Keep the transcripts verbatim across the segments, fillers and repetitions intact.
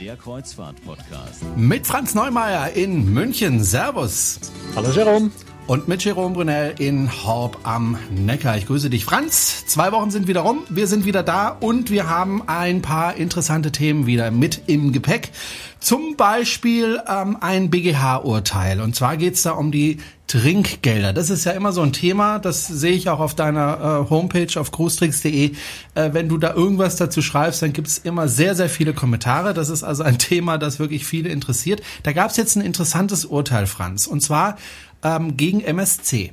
der Kreuzfahrt-Podcast. Mit Franz Neumeier in München. Servus. Hallo Jerome. Und mit Jerome Brunel in Horb am Neckar. Ich grüße dich, Franz. Zwei Wochen sind wieder rum. Wir sind wieder da und wir haben ein paar interessante Themen wieder mit im Gepäck. Zum Beispiel ähm, ein B G H-Urteil. Und zwar geht's da um die Trinkgelder. Das ist ja immer so ein Thema. Das sehe ich auch auf deiner äh, Homepage auf cruistricks punkt de. Äh, wenn du da irgendwas dazu schreibst, dann gibt's immer sehr, sehr viele Kommentare. Das ist also ein Thema, das wirklich viele interessiert. Da gab's jetzt ein interessantes Urteil, Franz. Und zwar ähm, gegen M S C.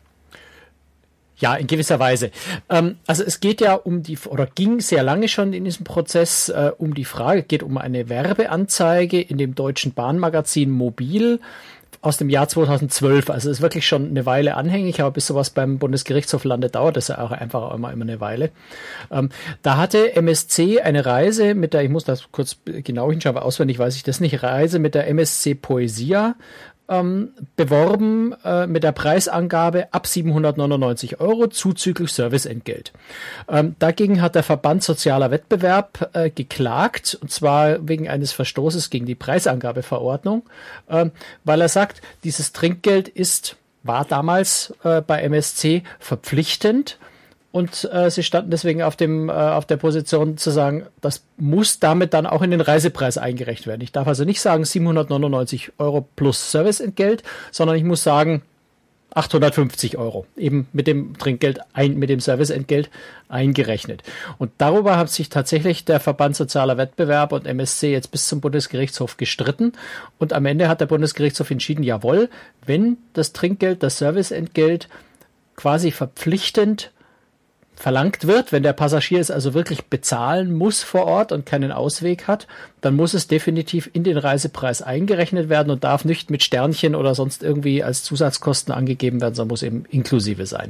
Ja, in gewisser Weise. Ähm, also es geht ja um die, oder ging sehr lange schon in diesem Prozess äh, um die Frage, geht um eine Werbeanzeige in dem deutschen Bahnmagazin Mobil aus dem Jahr zweitausendzwölf. Also ist wirklich schon eine Weile anhängig, aber bis sowas beim Bundesgerichtshof landet, dauert das ja auch einfach auch immer, immer eine Weile. Ähm, da hatte M S C eine Reise mit der, ich muss das kurz genau hinschauen, aber auswendig weiß ich das nicht, Reise mit der M S C Poesia Ähm, beworben äh, mit der Preisangabe ab siebenhundertneunundneunzig Euro zuzüglich Serviceentgelt. Ähm, dagegen hat der Verband Sozialer Wettbewerb äh, geklagt, und zwar wegen eines Verstoßes gegen die Preisangabeverordnung, äh, weil er sagt, dieses Trinkgeld ist, war damals äh, bei M S C verpflichtend. Und äh, sie standen deswegen auf dem äh, auf der Position zu sagen, das muss damit dann auch in den Reisepreis eingerechnet werden. Ich darf also nicht sagen siebenhundertneunundneunzig Euro plus Serviceentgelt, sondern ich muss sagen achthundertfünfzig Euro, eben mit dem Trinkgeld, ein, mit dem Serviceentgelt eingerechnet. Und darüber hat sich tatsächlich der Verband Sozialer Wettbewerb und M S C jetzt bis zum Bundesgerichtshof gestritten. Und am Ende hat der Bundesgerichtshof entschieden, jawohl, wenn das Trinkgeld, das Serviceentgelt quasi verpflichtend verlangt wird, wenn der Passagier es also wirklich bezahlen muss vor Ort und keinen Ausweg hat, dann muss es definitiv in den Reisepreis eingerechnet werden und darf nicht mit Sternchen oder sonst irgendwie als Zusatzkosten angegeben werden, sondern muss eben inklusive sein.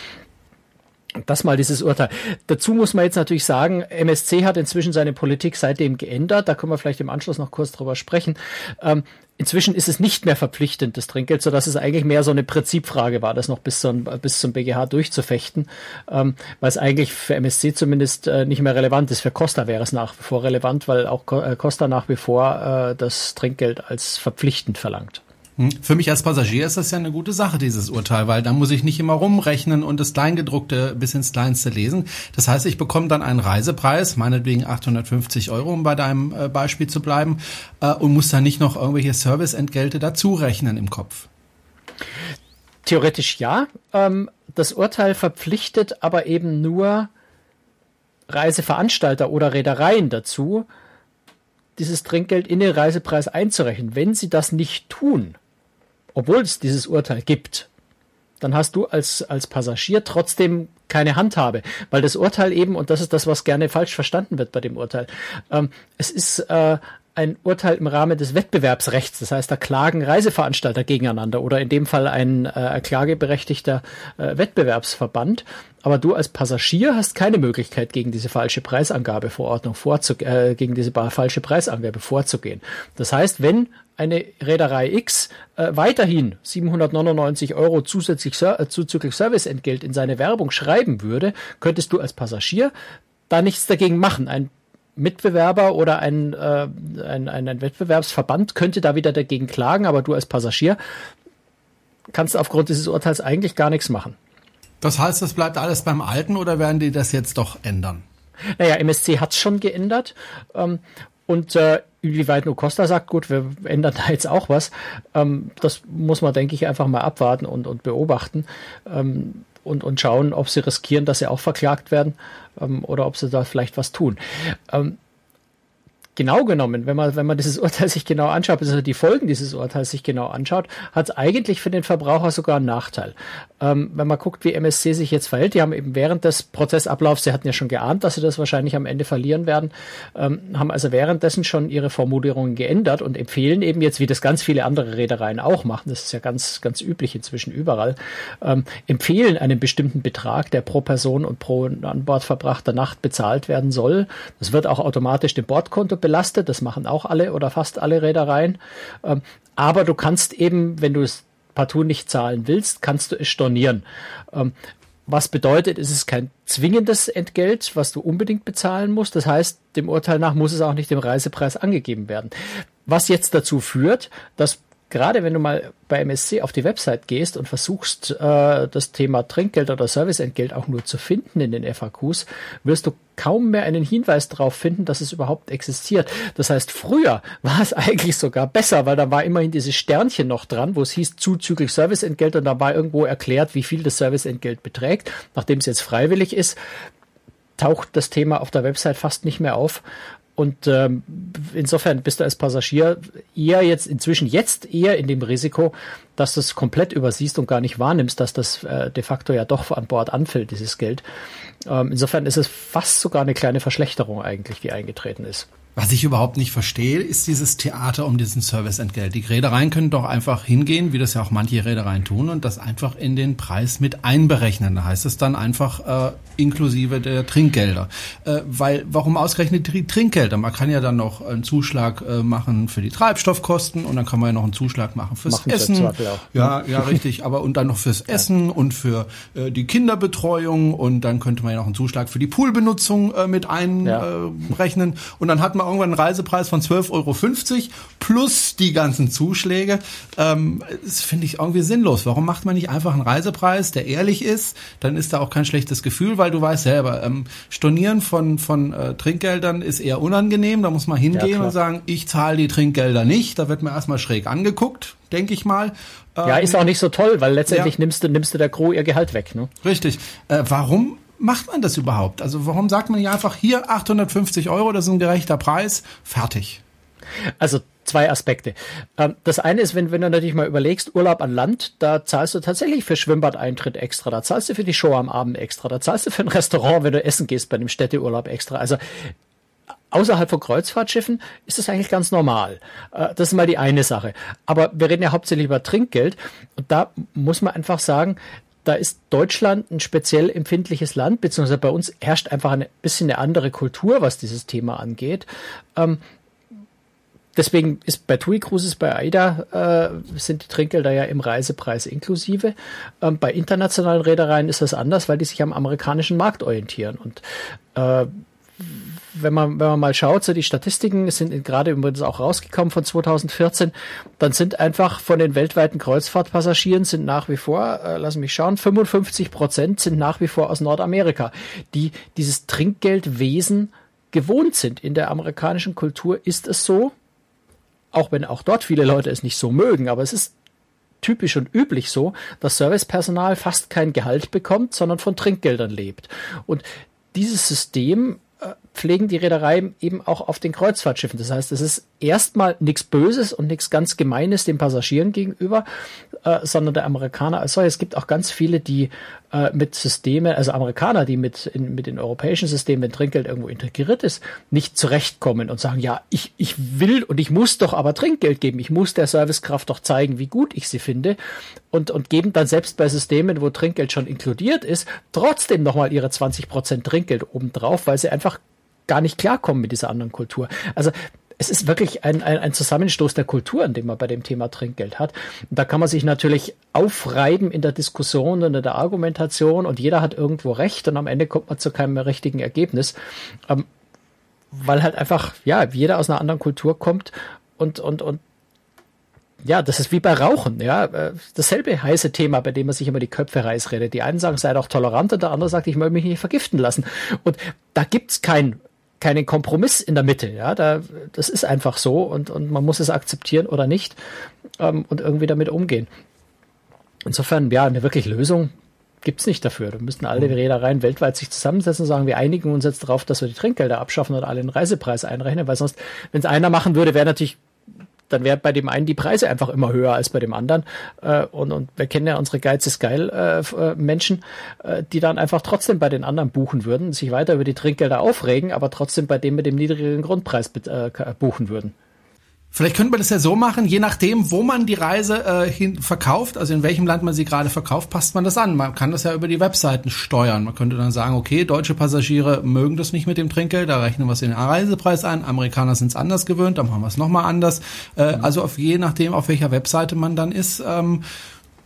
Das mal dieses Urteil. Dazu muss man jetzt natürlich sagen, M S C hat inzwischen seine Politik seitdem geändert. Da können wir vielleicht im Anschluss noch kurz drüber sprechen. Ähm, inzwischen ist es nicht mehr verpflichtend, das Trinkgeld, sodass es eigentlich mehr so eine Prinzipfrage war, das noch bis zum, bis zum B G H durchzufechten, ähm, weil es eigentlich für M S C zumindest äh, nicht mehr relevant ist. Für Costa wäre es nach wie vor relevant, weil auch Costa nach wie vor äh, das Trinkgeld als verpflichtend verlangt. Für mich als Passagier ist das ja eine gute Sache, dieses Urteil, weil da muss ich nicht immer rumrechnen und das Kleingedruckte bis ins Kleinste lesen. Das heißt, ich bekomme dann einen Reisepreis, meinetwegen achthundertfünfzig Euro, um bei deinem äh, Beispiel zu bleiben, äh, und muss dann nicht noch irgendwelche Serviceentgelte dazu rechnen im Kopf. Theoretisch ja. Ähm, das Urteil verpflichtet aber eben nur Reiseveranstalter oder Reedereien dazu, dieses Trinkgeld in den Reisepreis einzurechnen. Wenn sie das nicht tun, obwohl es dieses Urteil gibt, dann hast du als, als Passagier trotzdem keine Handhabe, weil das Urteil eben, und das ist das, was gerne falsch verstanden wird bei dem Urteil, ähm, es ist äh, ein Urteil im Rahmen des Wettbewerbsrechts. Das heißt, da klagen Reiseveranstalter gegeneinander oder in dem Fall ein äh, klageberechtigter äh, Wettbewerbsverband. Aber du als Passagier hast keine Möglichkeit, gegen diese falsche Preisangabeverordnung vorzu äh, gegen diese falsche Preisangabe vorzugehen. Das heißt, wenn eine Reederei X äh, weiterhin siebenhundertneunundneunzig Euro zusätzlich äh, zuzüglich Serviceentgelt in seine Werbung schreiben würde, könntest du als Passagier da nichts dagegen machen. Ein Mitbewerber oder ein, äh, ein, ein, ein Wettbewerbsverband könnte da wieder dagegen klagen, aber du als Passagier kannst aufgrund dieses Urteils eigentlich gar nichts machen. Das heißt, das bleibt alles beim Alten oder werden die das jetzt doch ändern? Naja, M S C hat es schon geändert. Ähm, und äh, inwieweit nur Costa sagt, gut, wir ändern da jetzt auch was, ähm, das muss man, denke ich, einfach mal abwarten und, und beobachten. Ähm, Und, und schauen, ob sie riskieren, dass sie auch verklagt werden, ähm, oder ob sie da vielleicht was tun. Ähm, genau genommen, wenn man, wenn man dieses Urteil sich genau anschaut, also die Folgen dieses Urteils sich genau anschaut, hat es eigentlich für den Verbraucher sogar einen Nachteil. Ähm, wenn man guckt, wie M S C sich jetzt verhält, die haben eben während des Prozessablaufs, sie hatten ja schon geahnt, dass sie das wahrscheinlich am Ende verlieren werden, ähm, haben also währenddessen schon ihre Formulierungen geändert und empfehlen eben jetzt, wie das ganz viele andere Reedereien auch machen, das ist ja ganz, ganz üblich inzwischen überall, ähm, empfehlen einen bestimmten Betrag, der pro Person und pro an Bord verbrachter Nacht bezahlt werden soll. Das wird auch automatisch dem Bordkonto belastet, das machen auch alle oder fast alle Reedereien. Ähm, aber du kannst eben, wenn du es partout nicht zahlen willst, kannst du es stornieren. Ähm, Was bedeutet, es ist kein zwingendes Entgelt, was du unbedingt bezahlen musst. Das heißt, dem Urteil nach muss es auch nicht im Reisepreis angegeben werden. Was jetzt dazu führt, dass gerade wenn du mal bei M S C auf die Website gehst und versuchst, äh, das Thema Trinkgeld oder Serviceentgelt auch nur zu finden in den F A Qs, wirst du kaum mehr einen Hinweis darauf finden, dass es überhaupt existiert. Das heißt, früher war es eigentlich sogar besser, weil da war immerhin dieses Sternchen noch dran, wo es hieß zuzüglich Serviceentgelt und da war irgendwo erklärt, wie viel das Serviceentgelt beträgt. Nachdem es jetzt freiwillig ist, taucht das Thema auf der Website fast nicht mehr auf. Und ähm, insofern bist du als Passagier eher jetzt, inzwischen jetzt eher in dem Risiko, dass du es komplett übersiehst und gar nicht wahrnimmst, dass das äh, de facto ja doch an Bord anfällt, dieses Geld. Ähm, insofern ist es fast sogar eine kleine Verschlechterung eigentlich, die eingetreten ist. Was ich überhaupt nicht verstehe, ist dieses Theater um diesen Serviceentgelt. Die Reedereien können doch einfach hingehen, wie das ja auch manche Reedereien tun, und das einfach in den Preis mit einberechnen. Da heißt es dann einfach äh, inklusive der Trinkgelder. Äh, weil, warum ausgerechnet die Trinkgelder? Man kann ja dann noch einen Zuschlag äh, machen für die Treibstoffkosten und dann kann man ja noch einen Zuschlag machen fürs machen Essen. Auch. Ja, ja, richtig. Aber und dann noch fürs Essen ja. und für äh, die Kinderbetreuung und dann könnte man ja noch einen Zuschlag für die Poolbenutzung äh, mit einrechnen. Ja. Und dann hat man irgendwann einen Reisepreis von zwölf Euro fünfzig plus die ganzen Zuschläge. Ähm, das finde ich irgendwie sinnlos. Warum macht man nicht einfach einen Reisepreis, der ehrlich ist? Dann ist da auch kein schlechtes Gefühl, weil du weißt selber, ähm, Stornieren von von äh, Trinkgeldern ist eher unangenehm. Da muss man hingehen ja, und sagen, ich zahle die Trinkgelder nicht. Da wird man erstmal schräg angeguckt, denke ich mal. Ähm, ja, ist auch nicht so toll, weil letztendlich ja. nimmst du nimmst du der Crew ihr Gehalt weg. Ne? Richtig. Äh, warum macht man das überhaupt? Also warum sagt man nicht einfach, hier achthundertfünfzig Euro, das ist ein gerechter Preis, fertig? Also zwei Aspekte. Das eine ist, wenn, wenn du natürlich mal überlegst, Urlaub an Land, da zahlst du tatsächlich für Schwimmbadeintritt extra, da zahlst du für die Show am Abend extra, da zahlst du für ein Restaurant, wenn du essen gehst bei einem Städteurlaub extra. Also außerhalb von Kreuzfahrtschiffen ist das eigentlich ganz normal. Das ist mal die eine Sache. Aber wir reden ja hauptsächlich über Trinkgeld und da muss man einfach sagen, da ist Deutschland ein speziell empfindliches Land, beziehungsweise bei uns herrscht einfach ein bisschen eine andere Kultur, was dieses Thema angeht. Ähm, deswegen ist bei TUI Cruises, bei AIDA äh, sind die Trinkgelder ja im Reisepreis inklusive. Ähm, bei internationalen Reedereien ist das anders, weil die sich am amerikanischen Markt orientieren. Und äh, wenn man, wenn man mal schaut, so die Statistiken sind gerade übrigens auch rausgekommen von zweitausendvierzehn, dann sind einfach von den weltweiten Kreuzfahrtpassagieren sind nach wie vor, äh, lass mich schauen, fünfundfünfzig Prozent sind nach wie vor aus Nordamerika, die dieses Trinkgeldwesen gewohnt sind. In der amerikanischen Kultur ist es so, auch wenn auch dort viele Leute es nicht so mögen, aber es ist typisch und üblich so, dass Servicepersonal fast kein Gehalt bekommt, sondern von Trinkgeldern lebt. Und dieses System pflegen die Reedereien eben auch auf den Kreuzfahrtschiffen. Das heißt, es ist erstmal nichts Böses und nichts ganz Gemeines den Passagieren gegenüber, äh, sondern der Amerikaner als solches. Es gibt auch ganz viele, die äh, mit Systemen, also Amerikaner, die mit in, mit den europäischen Systemen, wenn Trinkgeld irgendwo integriert ist, nicht zurechtkommen und sagen, ja, ich, ich will und ich muss doch aber Trinkgeld geben. Ich muss der Servicekraft doch zeigen, wie gut ich sie finde und, und geben dann selbst bei Systemen, wo Trinkgeld schon inkludiert ist, trotzdem nochmal ihre zwanzig Prozent Trinkgeld obendrauf, weil sie einfach gar nicht klarkommen mit dieser anderen Kultur. Also es ist wirklich ein, ein, ein Zusammenstoß der Kulturen, den man bei dem Thema Trinkgeld hat. Und da kann man sich natürlich aufreiben in der Diskussion und in der Argumentation und jeder hat irgendwo recht und am Ende kommt man zu keinem richtigen Ergebnis, ähm, weil halt einfach, ja, jeder aus einer anderen Kultur kommt und, und, und ja, das ist wie bei Rauchen, ja, dasselbe heiße Thema, bei dem man sich immer die Köpfe reißt redet. Die einen sagen, sei doch tolerant und der andere sagt, ich möchte mich nicht vergiften lassen. Und da gibt's kein keinen Kompromiss in der Mitte, ja, da, das ist einfach so und, und man muss es akzeptieren oder nicht ähm, und irgendwie damit umgehen. Insofern, ja, eine wirkliche Lösung gibt's nicht dafür. Da müssten alle Reedereien weltweit sich zusammensetzen und sagen, wir einigen uns jetzt darauf, dass wir die Trinkgelder abschaffen und alle den Reisepreis einrechnen, weil sonst, wenn es einer machen würde, wäre natürlich dann wäre bei dem einen die Preise einfach immer höher als bei dem anderen. Äh, und, und wir kennen ja unsere Geiz ist geil äh, Menschen, äh, die dann einfach trotzdem bei den anderen buchen würden, sich weiter über die Trinkgelder aufregen, aber trotzdem bei dem mit dem niedrigeren Grundpreis äh, buchen würden. Vielleicht könnte man das ja so machen, je nachdem, wo man die Reise äh, hin verkauft, also in welchem Land man sie gerade verkauft, passt man das an. Man kann das ja über die Webseiten steuern. Man könnte dann sagen, okay, deutsche Passagiere mögen das nicht mit dem Trinkgeld, da rechnen wir es in den Reisepreis ein. Amerikaner sind es anders gewöhnt, dann machen wir es nochmal anders. Äh, mhm. Also auf je nachdem, auf welcher Webseite man dann ist, ähm,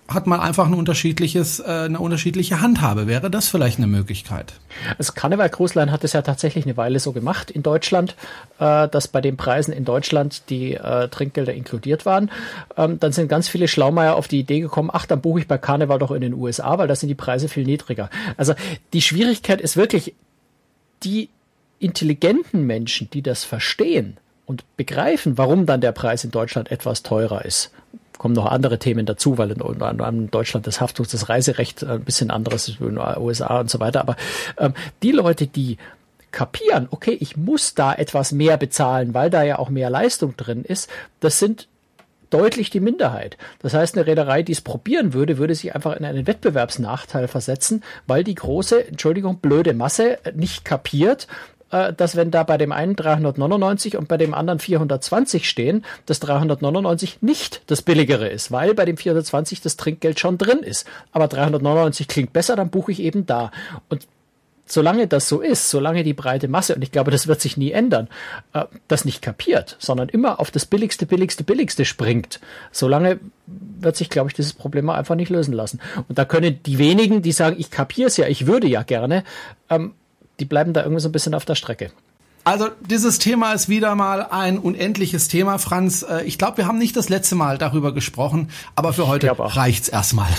hat man einfach ein unterschiedliches, äh, eine unterschiedliche Handhabe. Wäre das vielleicht eine Möglichkeit? Also Carnival Cruise Line hat es ja tatsächlich eine Weile so gemacht in Deutschland, äh, dass bei den Preisen in Deutschland die äh, Trinkgelder inkludiert waren. Ähm, dann sind ganz viele Schlaumeier auf die Idee gekommen, ach, dann buche ich bei Carnival doch in den U S A, weil da sind die Preise viel niedriger. Also die Schwierigkeit ist wirklich, die intelligenten Menschen, die das verstehen und begreifen, warum dann der Preis in Deutschland etwas teurer ist. Kommen noch andere Themen dazu, weil in, in Deutschland das Haftungs-, das Reiserecht ein bisschen anderes ist, in den U S A und so weiter. Aber ähm, die Leute, die kapieren, okay, ich muss da etwas mehr bezahlen, weil da ja auch mehr Leistung drin ist, das sind deutlich die Minderheit. Das heißt, eine Reederei, die es probieren würde, würde sich einfach in einen Wettbewerbsnachteil versetzen, weil die große, Entschuldigung, blöde Masse nicht kapiert, dass wenn da bei dem einen dreihundertneunundneunzig und bei dem anderen vierhundertzwanzig stehen, das dreihundertneunundneunzig nicht das billigere ist, weil bei dem vierhundertzwanzig das Trinkgeld schon drin ist. Aber dreihundertneunundneunzig klingt besser, dann buche ich eben da. Und solange das so ist, solange die breite Masse, und ich glaube, das wird sich nie ändern, das nicht kapiert, sondern immer auf das billigste, billigste, billigste springt, solange wird sich, glaube ich, dieses Problem einfach nicht lösen lassen. Und da können die wenigen, die sagen, ich kapiere es ja, ich würde ja gerne, ähm, die bleiben da irgendwie so ein bisschen auf der Strecke. Also dieses Thema ist wieder mal ein unendliches Thema, Franz. Ich glaube, wir haben nicht das letzte Mal darüber gesprochen, aber für heute reicht's erstmal.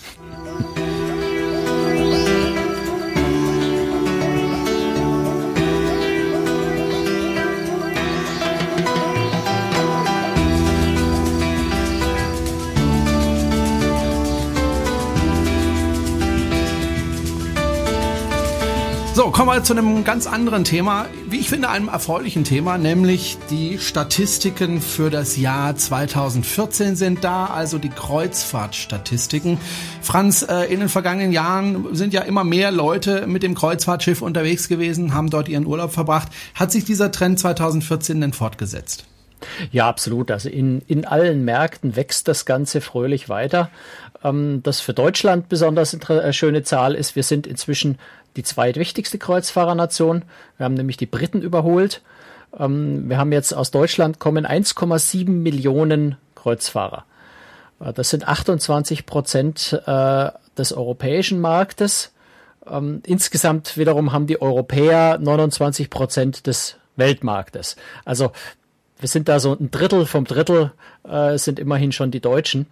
So, kommen wir zu einem ganz anderen Thema, wie ich finde, einem erfreulichen Thema, nämlich die Statistiken für das Jahr zweitausendvierzehn sind da, also die Kreuzfahrtstatistiken. Franz, äh, in den vergangenen Jahren sind ja immer mehr Leute mit dem Kreuzfahrtschiff unterwegs gewesen, haben dort ihren Urlaub verbracht. Hat sich dieser Trend zweitausendvierzehn denn fortgesetzt? Ja, absolut. Also in, in allen Märkten wächst das Ganze fröhlich weiter. Ähm, das für Deutschland besonders eine schöne Zahl ist, wir sind inzwischen die zweitwichtigste Kreuzfahrernation. Wir haben nämlich die Briten überholt. Ähm, wir haben jetzt aus Deutschland kommen eins Komma sieben Millionen Kreuzfahrer. Äh, das sind achtundzwanzig Prozent äh, des europäischen Marktes. Ähm, insgesamt wiederum haben die Europäer neunundzwanzig Prozent des Weltmarktes. Also wir sind da so ein Drittel vom Drittel, äh, sind immerhin schon die Deutschen.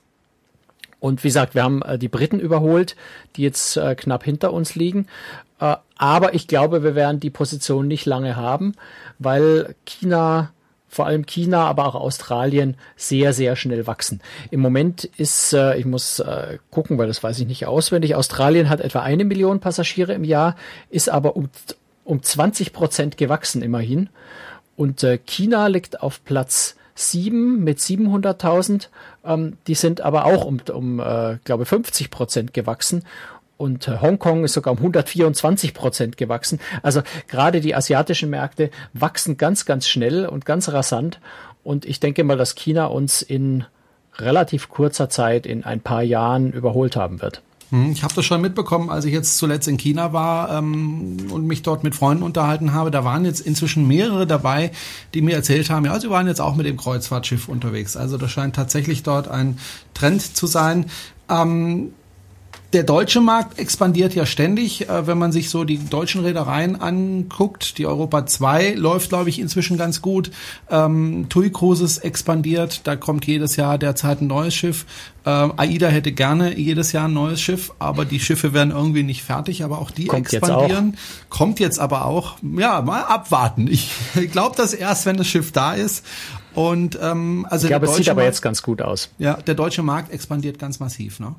Und wie gesagt, wir haben äh, die Briten überholt, die jetzt äh, knapp hinter uns liegen. Äh, aber ich glaube, wir werden die Position nicht lange haben, weil China, vor allem China, aber auch Australien sehr, sehr schnell wachsen. Im Moment ist, äh, ich muss äh, gucken, weil das weiß ich nicht auswendig, Australien hat etwa eine Million Passagiere im Jahr, ist aber um, um zwanzig Prozent gewachsen immerhin. Und äh, China liegt auf Platz sieben mit siebenhunderttausend. Ähm, die sind aber auch um, um äh, glaube fünfzig Prozent gewachsen. Und äh, Hongkong ist sogar um hundertvierundzwanzig Prozent gewachsen. Also gerade die asiatischen Märkte wachsen ganz, ganz schnell und ganz rasant. Und ich denke mal, dass China uns in relativ kurzer Zeit, in ein paar Jahren, überholt haben wird. Ich habe das schon mitbekommen, als ich jetzt zuletzt in China war ähm, und mich dort mit Freunden unterhalten habe. Da waren jetzt inzwischen mehrere dabei, die mir erzählt haben, ja, sie waren jetzt auch mit dem Kreuzfahrtschiff unterwegs. Also das scheint tatsächlich dort ein Trend zu sein. Ähm, Der deutsche Markt expandiert ja ständig, wenn man sich so die deutschen Reedereien anguckt. Die Europa zwei läuft, glaube ich, inzwischen ganz gut. Ähm, TUI Cruises expandiert, da kommt jedes Jahr derzeit ein neues Schiff. Ähm, AIDA hätte gerne jedes Jahr ein neues Schiff, aber die Schiffe werden irgendwie nicht fertig, aber auch die kommt expandieren. Jetzt auch. Kommt jetzt aber auch, ja, mal abwarten. Ich glaube das erst, wenn das Schiff da ist. Und ähm, also ich glaube, es sieht aber Markt, jetzt ganz gut aus. Ja, der deutsche Markt expandiert ganz massiv, ne?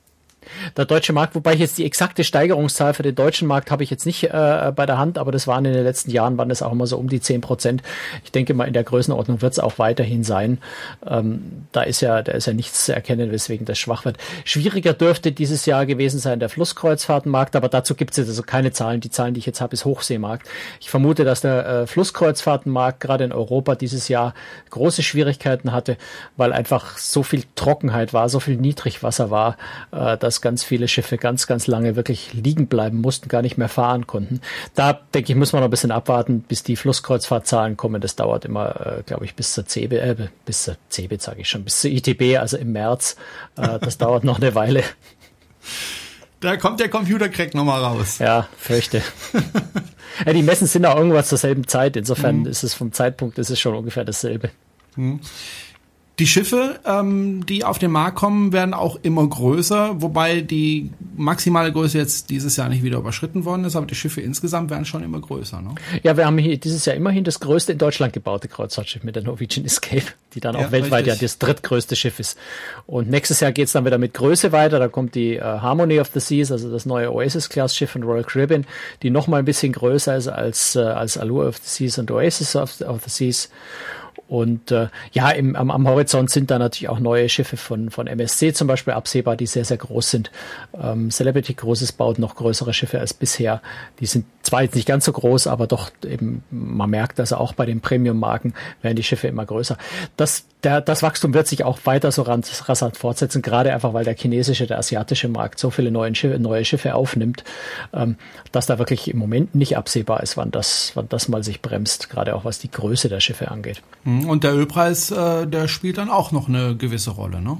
Der deutsche Markt, wobei ich jetzt die exakte Steigerungszahl für den deutschen Markt habe ich jetzt nicht äh, bei der Hand, aber das waren in den letzten Jahren, waren das auch immer so um die zehn Prozent. Ich denke mal, in der Größenordnung wird es auch weiterhin sein. Ähm, da ist ja, da ist ja nichts zu erkennen, weswegen das schwach wird. Schwieriger dürfte dieses Jahr gewesen sein der Flusskreuzfahrtenmarkt, aber dazu gibt es jetzt also keine Zahlen. Die Zahlen, die ich jetzt habe, ist Hochseemarkt. Ich vermute, dass der äh, Flusskreuzfahrtenmarkt gerade in Europa dieses Jahr große Schwierigkeiten hatte, weil einfach so viel Trockenheit war, so viel Niedrigwasser war, äh, dass dass ganz viele Schiffe ganz, ganz lange wirklich liegen bleiben mussten, gar nicht mehr fahren konnten. Da, denke ich, muss man noch ein bisschen abwarten, bis die Flusskreuzfahrtzahlen kommen. Das dauert immer, äh, glaube ich, bis zur C B, äh, bis zur C B, sage ich schon, bis zur I T B, also im März. Äh, das dauert noch eine Weile. Da kommt der Computercrack nochmal raus. Ja, fürchte. Ja, die Messen sind auch irgendwas zur selben Zeit. Insofern mhm. ist es vom Zeitpunkt, ist es schon ungefähr dasselbe. Mhm. Die Schiffe, ähm, die auf den Markt kommen, werden auch immer größer, wobei die maximale Größe jetzt dieses Jahr nicht wieder überschritten worden ist, aber die Schiffe insgesamt werden schon immer größer, ne? Ja, wir haben hier dieses Jahr immerhin das größte in Deutschland gebaute Kreuzfahrtschiff mit der Norwegian Escape, die dann auch ja, weltweit richtig. ja das drittgrößte Schiff ist. Und nächstes Jahr geht's dann wieder mit Größe weiter, da kommt die äh, Harmony of the Seas, also das neue Oasis-Class-Schiff von Royal Caribbean, die noch mal ein bisschen größer ist als, äh, als Allure of the Seas und Oasis of the, of the Seas. Und äh, ja, im, am, am Horizont sind da natürlich auch neue Schiffe von von M S C zum Beispiel absehbar, die sehr, sehr groß sind. Ähm, Celebrity Cruises baut noch größere Schiffe als bisher. Die sind zwar jetzt nicht ganz so groß, aber doch eben, man merkt, also auch bei den Premium-Marken werden die Schiffe immer größer. Das, der, das Wachstum wird sich auch weiter so rasant fortsetzen, gerade einfach, weil der chinesische, der asiatische Markt so viele neue Schiffe, neue Schiffe aufnimmt, ähm, dass da wirklich im Moment nicht absehbar ist, wann das, wann das mal sich bremst, gerade auch was die Größe der Schiffe angeht. Und der Ölpreis, äh, der spielt dann auch noch eine gewisse Rolle, ne?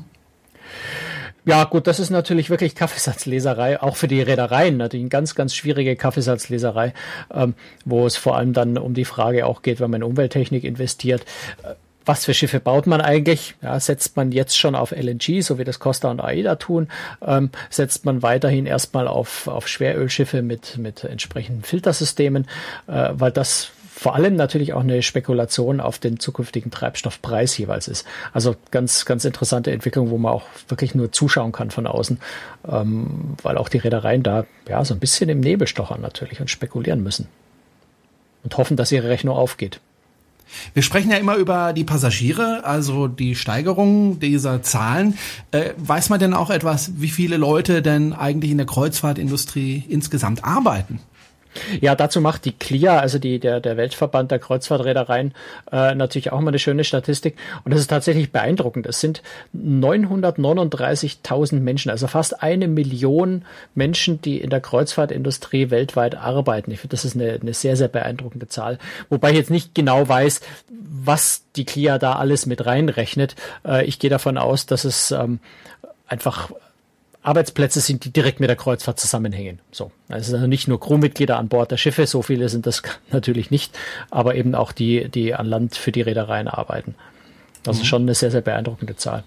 Ja, gut, das ist natürlich wirklich Kaffeesatzleserei, auch für die Reedereien, natürlich eine ganz, ganz schwierige Kaffeesatzleserei, ähm, wo es vor allem dann um die Frage auch geht, wenn man in Umwelttechnik investiert, äh, was für Schiffe baut man eigentlich? Ja, setzt man jetzt schon auf L N G, so wie das Costa und AIDA tun? Ähm, setzt man weiterhin erstmal auf, auf Schwerölschiffe mit, mit entsprechenden Filtersystemen, äh, weil das vor allem natürlich auch eine Spekulation auf den zukünftigen Treibstoffpreis jeweils ist. Also ganz, ganz interessante Entwicklung, wo man auch wirklich nur zuschauen kann von außen, ähm, weil auch die Reedereien da ja so ein bisschen im Nebel stochern natürlich und spekulieren müssen und hoffen, dass ihre Rechnung aufgeht. Wir sprechen ja immer über die Passagiere, also die Steigerung dieser Zahlen. Äh, weiß man denn auch etwas, wie viele Leute denn eigentlich in der Kreuzfahrtindustrie insgesamt arbeiten? Ja, dazu macht die C L I A, also die, der, der Weltverband der Kreuzfahrtreedereien, äh, natürlich auch mal eine schöne Statistik. Und das ist tatsächlich beeindruckend. Es sind neunhundertneununddreißigtausend Menschen, also fast eine Million Menschen, die in der Kreuzfahrtindustrie weltweit arbeiten. Ich finde, das ist eine, eine sehr, sehr beeindruckende Zahl. Wobei ich jetzt nicht genau weiß, was die C L I A da alles mit reinrechnet. Äh, ich gehe davon aus, dass es ähm, einfach Arbeitsplätze sind, die direkt mit der Kreuzfahrt zusammenhängen. So, es sind also nicht nur Crewmitglieder an Bord der Schiffe, so viele sind das natürlich nicht, aber eben auch die, die an Land für die Reedereien arbeiten. Das ist schon eine sehr, sehr beeindruckende Zahl.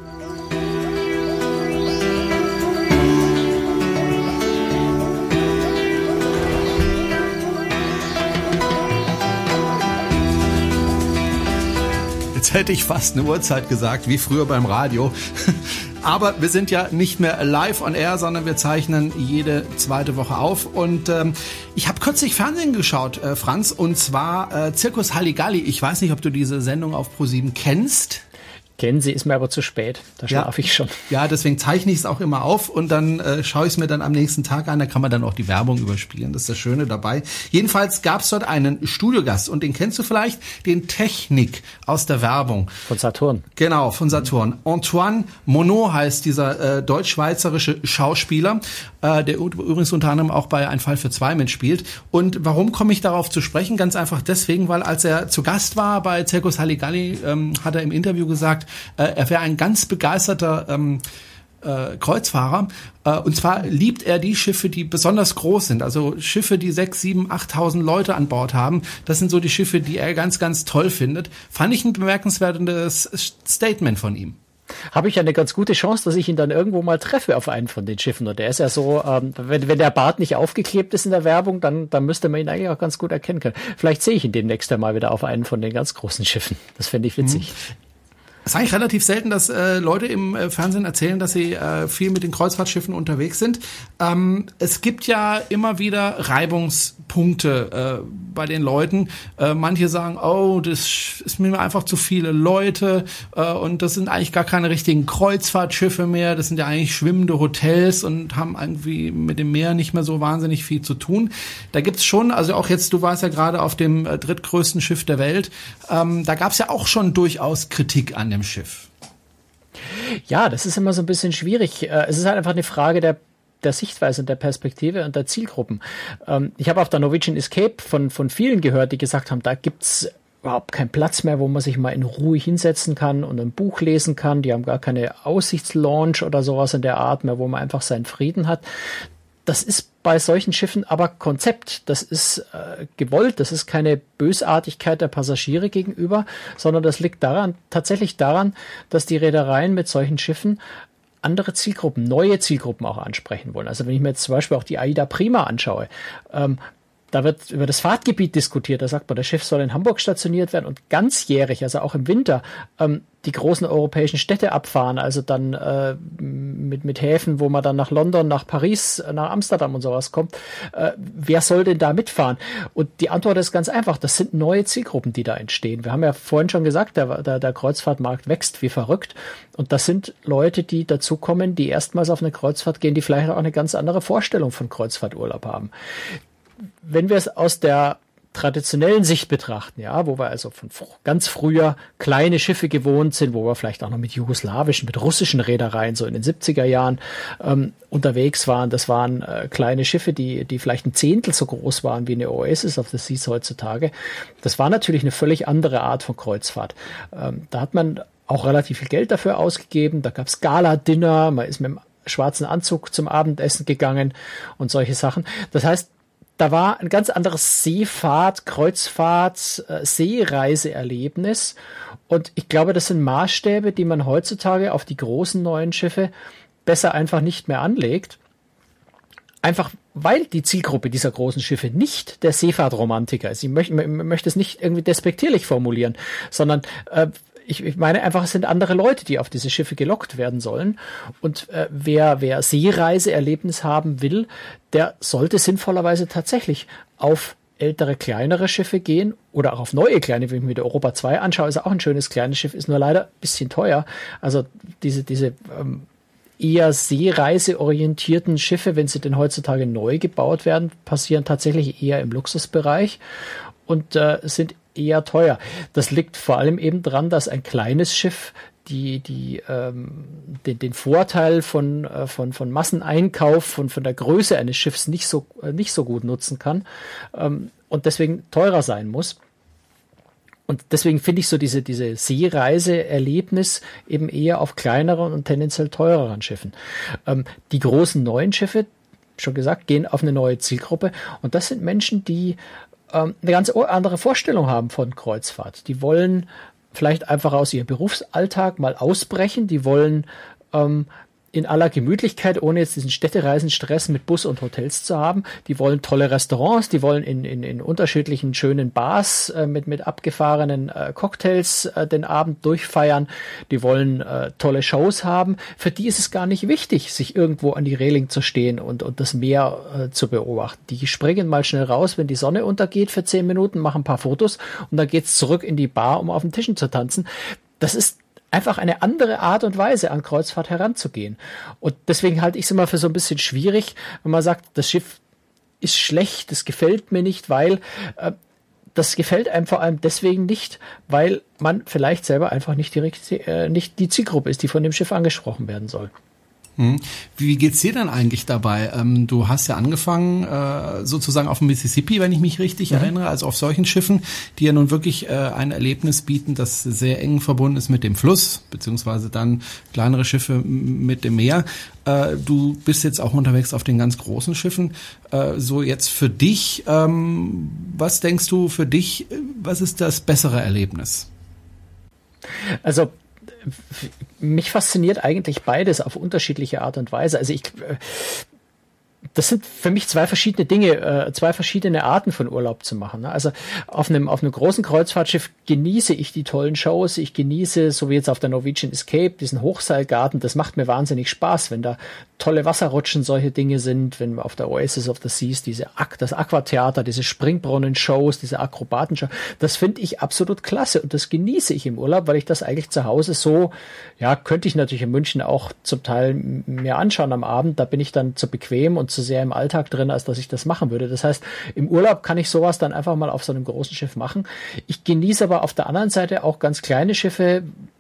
Jetzt hätte ich fast eine Uhrzeit gesagt, wie früher beim Radio. Aber wir sind ja nicht mehr live on air, sondern wir zeichnen jede zweite Woche auf. Und ähm, ich habe kürzlich Fernsehen geschaut, äh, Franz, und zwar äh, Zirkus Halligalli. Ich weiß nicht, ob du diese Sendung auf ProSieben kennst. Kennen Sie, ist mir aber zu spät. Da schlafe ja. ich schon. Ja, deswegen zeichne ich es auch immer auf und dann äh, schaue ich es mir dann am nächsten Tag an. Da kann man dann auch die Werbung überspielen. Das ist das Schöne dabei. Jedenfalls gab es dort einen Studiogast und den kennst du vielleicht, den Technik aus der Werbung. Von Saturn. Genau, von Saturn. Antoine Monod heißt dieser äh, deutsch-schweizerische Schauspieler, äh, der übrigens unter anderem auch bei Ein Fall für zwei mitspielt. Und warum komme ich darauf zu sprechen? Ganz einfach deswegen, weil als er zu Gast war bei Zirkus Halligalli, ähm, hat er im Interview gesagt, er wäre ein ganz begeisterter ähm, äh, Kreuzfahrer. Äh, und zwar liebt er die Schiffe, die besonders groß sind. Also Schiffe, die sechs, sieben, achttausend Leute an Bord haben. Das sind so die Schiffe, die er ganz, ganz toll findet. Fand ich ein bemerkenswertes Statement von ihm. Habe ich ja eine ganz gute Chance, dass ich ihn dann irgendwo mal treffe auf einen von den Schiffen. Und der ist ja so, ähm, wenn, wenn der Bart nicht aufgeklebt ist in der Werbung, dann, dann müsste man ihn eigentlich auch ganz gut erkennen können. Vielleicht sehe ich ihn demnächst einmal wieder auf einen von den ganz großen Schiffen. Das fände ich witzig. Mhm. Es ist eigentlich relativ selten, dass äh, Leute im äh, Fernsehen erzählen, dass sie äh, viel mit den Kreuzfahrtschiffen unterwegs sind. Ähm, es gibt ja immer wieder Reibungspunkte äh, bei den Leuten. Äh, manche sagen, oh, das ist mir einfach zu viele Leute äh, und das sind eigentlich gar keine richtigen Kreuzfahrtschiffe mehr. Das sind ja eigentlich schwimmende Hotels und haben irgendwie mit dem Meer nicht mehr so wahnsinnig viel zu tun. Da gibt's schon, also auch jetzt, du warst ja gerade auf dem äh, drittgrößten Schiff der Welt, ähm, da gab's ja auch schon durchaus Kritik an dem Schiff. Ja, das ist immer so ein bisschen schwierig. Es ist halt einfach eine Frage der der Sichtweise und der Perspektive und der Zielgruppen. Ich habe auf der Norwegian Escape von, von vielen gehört, die gesagt haben, da gibt's überhaupt keinen Platz mehr, wo man sich mal in Ruhe hinsetzen kann und ein Buch lesen kann. Die haben gar keine Aussichtslounge oder sowas in der Art mehr, wo man einfach seinen Frieden hat. Das ist bei solchen Schiffen aber Konzept. Das ist äh, gewollt. Das ist keine Bösartigkeit der Passagiere gegenüber, sondern das liegt daran, tatsächlich daran, dass die Reedereien mit solchen Schiffen andere Zielgruppen, neue Zielgruppen auch ansprechen wollen. Also wenn ich mir jetzt zum Beispiel auch die AIDA Prima anschaue, ähm, da wird über das Fahrtgebiet diskutiert. Da sagt man, das Schiff soll in Hamburg stationiert werden und ganzjährig, also auch im Winter, ähm, die großen europäischen Städte abfahren. Also dann äh, mit, mit Häfen, wo man dann nach London, nach Paris, nach Amsterdam und sowas kommt. Äh, wer soll denn da mitfahren? Und die Antwort ist ganz einfach. Das sind neue Zielgruppen, die da entstehen. Wir haben ja vorhin schon gesagt, der, der, der Kreuzfahrtmarkt wächst wie verrückt. Und das sind Leute, die dazukommen, die erstmals auf eine Kreuzfahrt gehen, die vielleicht auch eine ganz andere Vorstellung von Kreuzfahrturlaub haben. Wenn wir es aus der traditionellen Sicht betrachten, ja, wo wir also von ganz früher kleine Schiffe gewohnt sind, wo wir vielleicht auch noch mit jugoslawischen, mit russischen Reedereien so in den siebziger Jahren ähm, unterwegs waren, das waren äh, kleine Schiffe, die die vielleicht ein Zehntel so groß waren wie eine Oasis of the Seas heutzutage. Das war natürlich eine völlig andere Art von Kreuzfahrt. Ähm, da hat man auch relativ viel Geld dafür ausgegeben, da gab's Gala-Dinner, man ist mit dem schwarzen Anzug zum Abendessen gegangen und solche Sachen. Das heißt, da war ein ganz anderes Seefahrt, Kreuzfahrt, äh, Seereiseerlebnis. Und ich glaube, das sind Maßstäbe, die man heutzutage auf die großen neuen Schiffe besser einfach nicht mehr anlegt. Einfach weil die Zielgruppe dieser großen Schiffe nicht der Seefahrtromantiker ist. Ich möchte, möchte es nicht irgendwie despektierlich formulieren, sondern äh, Ich, ich meine einfach, es sind andere Leute, die auf diese Schiffe gelockt werden sollen. Und äh, wer, wer Seereiseerlebnis haben will, der sollte sinnvollerweise tatsächlich auf ältere, kleinere Schiffe gehen oder auch auf neue kleine. Wenn ich mir die Europa zwei anschaue, ist auch ein schönes kleines Schiff, ist nur leider ein bisschen teuer. Also diese, diese ähm, eher seereiseorientierten Schiffe, wenn sie denn heutzutage neu gebaut werden, passieren tatsächlich eher im Luxusbereich und äh, sind eher teuer. Das liegt vor allem eben dran, dass ein kleines Schiff die die ähm, den, den Vorteil von äh, von von Masseneinkauf von von der Größe eines Schiffs nicht so äh, nicht so gut nutzen kann ähm, und deswegen teurer sein muss. Und deswegen finde ich so diese diese Seereiseerlebnis eben eher auf kleineren und tendenziell teureren Schiffen. Ähm, die großen neuen Schiffe, schon gesagt, gehen auf eine neue Zielgruppe und das sind Menschen, die eine ganz andere Vorstellung haben von Kreuzfahrt. Die wollen vielleicht einfach aus ihrem Berufsalltag mal ausbrechen. Die wollen ähm, in aller Gemütlichkeit, ohne jetzt diesen Städtereisenstress mit Bus und Hotels zu haben. Die wollen tolle Restaurants, die wollen in, in, in unterschiedlichen schönen Bars äh, mit, mit abgefahrenen äh, Cocktails äh, den Abend durchfeiern. Die wollen äh, tolle Shows haben. Für die ist es gar nicht wichtig, sich irgendwo an die Reling zu stehen und, und das Meer äh, zu beobachten. Die springen mal schnell raus, wenn die Sonne untergeht für zehn Minuten, machen ein paar Fotos und dann geht's zurück in die Bar, um auf den Tischen zu tanzen. Das ist einfach eine andere Art und Weise an Kreuzfahrt heranzugehen. Und deswegen halte ich es immer für so ein bisschen schwierig, wenn man sagt, das Schiff ist schlecht, das gefällt mir nicht, weil äh, das gefällt einem vor allem deswegen nicht, weil man vielleicht selber einfach nicht direkt äh, nicht die Zielgruppe ist, die von dem Schiff angesprochen werden soll. Wie geht's dir denn eigentlich dabei? Ähm, du hast ja angefangen äh, sozusagen auf dem Mississippi, wenn ich mich richtig mhm. erinnere, also auf solchen Schiffen, die ja nun wirklich äh, ein Erlebnis bieten, das sehr eng verbunden ist mit dem Fluss, beziehungsweise dann kleinere Schiffe mit dem Meer. Äh, du bist jetzt auch unterwegs auf den ganz großen Schiffen. Äh, so jetzt für dich, ähm, was denkst du für dich, was ist das bessere Erlebnis? Also mich fasziniert eigentlich beides auf unterschiedliche Art und Weise. Also ich, das sind für mich zwei verschiedene Dinge, zwei verschiedene Arten von Urlaub zu machen. Also auf einem, auf einem großen Kreuzfahrtschiff genieße ich die tollen Shows, ich genieße, so wie jetzt auf der Norwegian Escape, diesen Hochseilgarten, das macht mir wahnsinnig Spaß, wenn da tolle Wasserrutschen solche Dinge sind, wenn auf der Oasis of the Seas diese das Aquatheater, diese Springbrunnen-Shows, diese Akrobatenshow, das finde ich absolut klasse und das genieße ich im Urlaub, weil ich das eigentlich zu Hause so, ja, könnte ich natürlich in München auch zum Teil mir anschauen am Abend, da bin ich dann zu bequem und zu sehr im Alltag drin, als dass ich das machen würde. Das heißt, im Urlaub kann ich sowas dann einfach mal auf so einem großen Schiff machen. Ich genieße aber auf der anderen Seite auch ganz kleine Schiffe,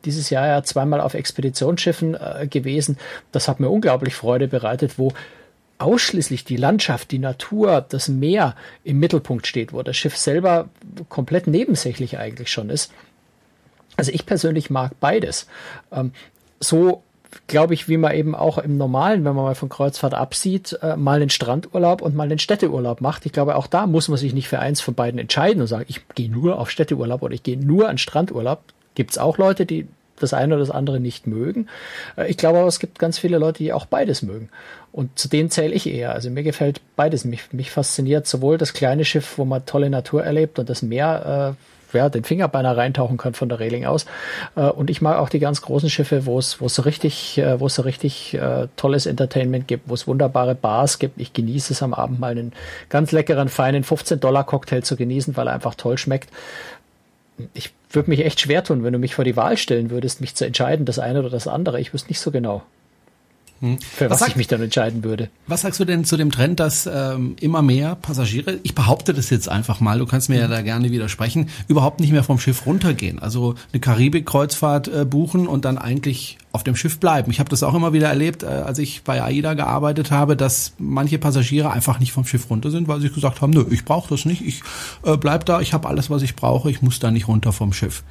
dieses Jahr ja zweimal auf Expeditionsschiffen äh, gewesen. Das hat mir unglaublich Freude bereitet, wo ausschließlich die Landschaft, die Natur, das Meer im Mittelpunkt steht, wo das Schiff selber komplett nebensächlich eigentlich schon ist. Also ich persönlich mag beides. Ähm, so glaube ich, wie man eben auch im Normalen, wenn man mal von Kreuzfahrt absieht, äh, mal einen Strandurlaub und mal einen Städteurlaub macht. Ich glaube, auch da muss man sich nicht für eins von beiden entscheiden und sagen, ich gehe nur auf Städteurlaub oder ich gehe nur an Strandurlaub. Gibt es auch Leute, die das eine oder das andere nicht mögen. Äh, ich glaube aber, es gibt ganz viele Leute, die auch beides mögen. Und zu denen zähle ich eher. Also mir gefällt beides. Mich, mich fasziniert sowohl das kleine Schiff, wo man tolle Natur erlebt und das Meer, äh, ja, den Finger beinahe reintauchen kann von der Reling aus. Äh, und ich mag auch die ganz großen Schiffe, wo es, wo es so richtig, äh, wo es so richtig äh, tolles Entertainment gibt, wo es wunderbare Bars gibt. Ich genieße es am Abend mal einen ganz leckeren, feinen fünfzehn Dollar Cocktail zu genießen, weil er einfach toll schmeckt. Ich würde mich echt schwer tun, wenn du mich vor die Wahl stellen würdest, mich zu entscheiden, das eine oder das andere. Ich wüsste nicht so genau, hm. für was, was sag, ich mich dann entscheiden würde. Was sagst du denn zu dem Trend, dass ähm, immer mehr Passagiere, ich behaupte das jetzt einfach mal, du kannst mir ja da gerne widersprechen, überhaupt nicht mehr vom Schiff runtergehen. Also eine Karibik-Kreuzfahrt äh, buchen und dann eigentlich auf dem Schiff bleiben. Ich habe das auch immer wieder erlebt, äh, als ich bei AIDA gearbeitet habe, dass manche Passagiere einfach nicht vom Schiff runter sind, weil sie gesagt haben, nö, ich brauche das nicht, ich äh, bleib da, ich habe alles, was ich brauche, ich muss da nicht runter vom Schiff.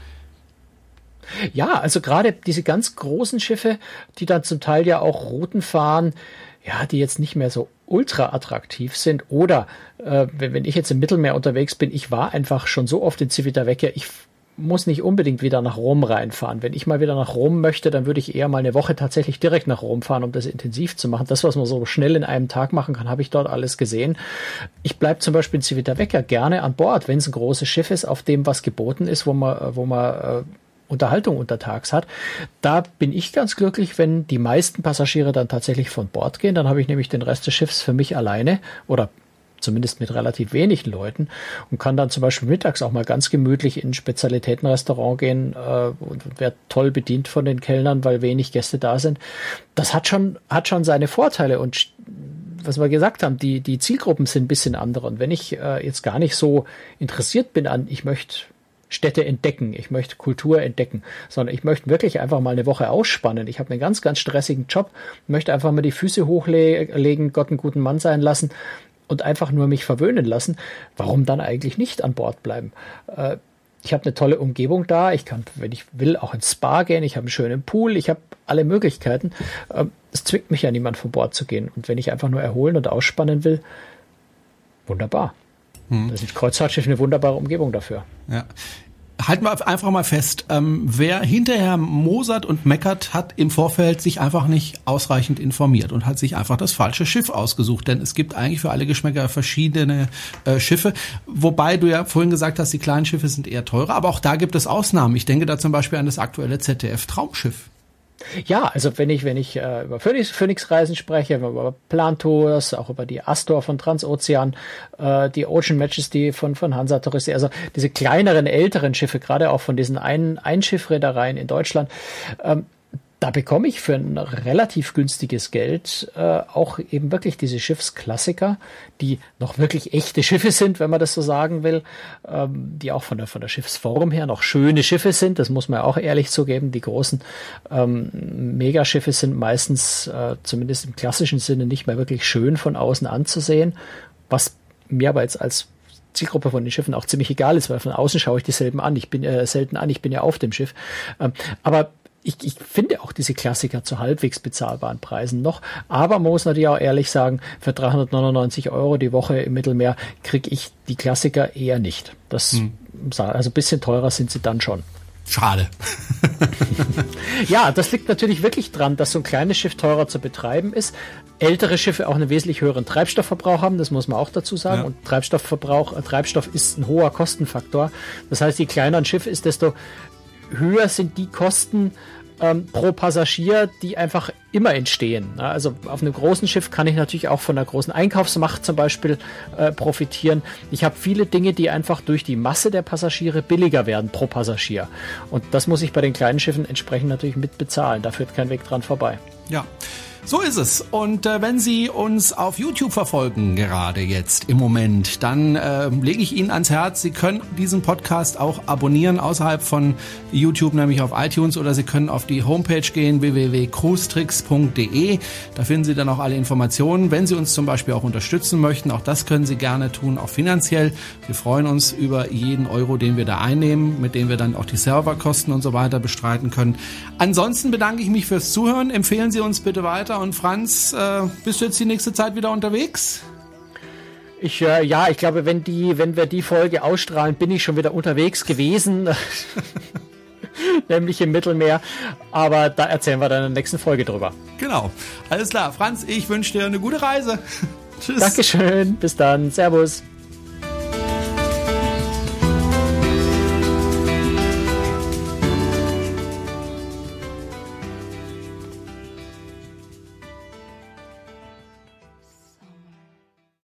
Ja, also gerade diese ganz großen Schiffe, die dann zum Teil ja auch Routen fahren, ja, die jetzt nicht mehr so ultra attraktiv sind. Oder äh, wenn ich jetzt im Mittelmeer unterwegs bin, ich war einfach schon so oft in Civitavecchia, ich muss nicht unbedingt wieder nach Rom reinfahren. Wenn ich mal wieder nach Rom möchte, dann würde ich eher mal eine Woche tatsächlich direkt nach Rom fahren, um das intensiv zu machen. Das, was man so schnell in einem Tag machen kann, habe ich dort alles gesehen. Ich bleibe zum Beispiel in Civitavecchia gerne an Bord, wenn es ein großes Schiff ist, auf dem was geboten ist, wo man, wo man äh, Unterhaltung untertags hat. Da bin ich ganz glücklich, wenn die meisten Passagiere dann tatsächlich von Bord gehen. Dann habe ich nämlich den Rest des Schiffs für mich alleine oder zumindest mit relativ wenigen Leuten und kann dann zum Beispiel mittags auch mal ganz gemütlich in ein Spezialitätenrestaurant gehen äh, und werde toll bedient von den Kellnern, weil wenig Gäste da sind. Das hat schon, hat schon seine Vorteile und was wir gesagt haben, die, die Zielgruppen sind ein bisschen andere. Und wenn ich äh, jetzt gar nicht so interessiert bin an, ich möchte Städte entdecken, ich möchte Kultur entdecken, sondern ich möchte wirklich einfach mal eine Woche ausspannen. Ich habe einen ganz, ganz stressigen Job, möchte einfach mal die Füße hochlegen, Gott einen guten Mann sein lassen und einfach nur mich verwöhnen lassen. Warum dann eigentlich nicht an Bord bleiben? Äh, ich habe eine tolle Umgebung da, ich kann, wenn ich will, auch ins Spa gehen, ich habe einen schönen Pool, ich habe alle Möglichkeiten. Äh, es zwingt mich ja niemand von Bord zu gehen. Und wenn ich einfach nur erholen und ausspannen will, wunderbar. Das ist ein Kreuzfahrtschiff eine wunderbare Umgebung dafür. Ja. Halten wir einfach mal fest, ähm, wer hinterher mosert und meckert, hat im Vorfeld sich einfach nicht ausreichend informiert und hat sich einfach das falsche Schiff ausgesucht. Denn es gibt eigentlich für alle Geschmäcker verschiedene äh, Schiffe. Wobei du ja vorhin gesagt hast, die kleinen Schiffe sind eher teurer. Aber auch da gibt es Ausnahmen. Ich denke da zum Beispiel an das aktuelle Z D F-Traumschiff. Ja, also wenn ich wenn ich äh, über Phoenix, Phoenix-Reisen spreche, über Plan-Tours, auch über die Astor von Transozean, äh, die Ocean Majesty von von Hansa Touristik, also diese kleineren, älteren Schiffe, gerade auch von diesen ein Einschiffreedereien in Deutschland, ähm, da bekomme ich für ein relativ günstiges Geld äh, auch eben wirklich diese Schiffsklassiker, die noch wirklich echte Schiffe sind, wenn man das so sagen will, ähm, die auch von der von der Schiffsform her noch schöne Schiffe sind, das muss man auch ehrlich zugeben. Die großen ähm, Megaschiffe sind meistens, äh, zumindest im klassischen Sinne, nicht mehr wirklich schön von außen anzusehen, was mir aber jetzt als Zielgruppe von den Schiffen auch ziemlich egal ist, weil von außen schaue ich dieselben an. Ich bin äh, selten an, ich bin ja auf dem Schiff. Ähm, aber Ich, ich finde auch diese Klassiker zu halbwegs bezahlbaren Preisen noch, aber man muss natürlich auch ehrlich sagen, für dreihundertneunundneunzig Euro die Woche im Mittelmeer kriege ich die Klassiker eher nicht. Das, hm. Also ein bisschen teurer sind sie dann schon. Schade. Ja, das liegt natürlich wirklich dran, dass so ein kleines Schiff teurer zu betreiben ist. Ältere Schiffe auch einen wesentlich höheren Treibstoffverbrauch haben, das muss man auch dazu sagen. Ja. Und Treibstoffverbrauch, äh, Treibstoff ist ein hoher Kostenfaktor. Das heißt, je kleiner ein Schiff ist, desto höher sind die Kosten, ähm, pro Passagier, die einfach immer entstehen. Also auf einem großen Schiff kann ich natürlich auch von einer großen Einkaufsmacht zum Beispiel äh, profitieren. Ich habe viele Dinge, die einfach durch die Masse der Passagiere billiger werden pro Passagier. Und das muss ich bei den kleinen Schiffen entsprechend natürlich mit bezahlen. Da führt kein Weg dran vorbei. Ja. So ist es. Und äh, wenn Sie uns auf YouTube verfolgen, gerade jetzt im Moment, dann äh, lege ich Ihnen ans Herz, Sie können diesen Podcast auch abonnieren außerhalb von YouTube, nämlich auf iTunes, oder Sie können auf die Homepage gehen, w w w punkt cruise tricks punkt d e. Da finden Sie dann auch alle Informationen. Wenn Sie uns zum Beispiel auch unterstützen möchten, auch das können Sie gerne tun, auch finanziell. Wir freuen uns über jeden Euro, den wir da einnehmen, mit dem wir dann auch die Serverkosten und so weiter bestreiten können. Ansonsten bedanke ich mich fürs Zuhören. Empfehlen Sie uns bitte weiter. Und Franz, äh, bist du jetzt die nächste Zeit wieder unterwegs? Ich, äh, ja, ich glaube, wenn die, wenn wir die Folge ausstrahlen, bin ich schon wieder unterwegs gewesen. Nämlich im Mittelmeer. Aber da erzählen wir dann in der nächsten Folge drüber. Genau. Alles klar. Franz, ich wünsche dir eine gute Reise. Tschüss. Dankeschön. Bis dann. Servus.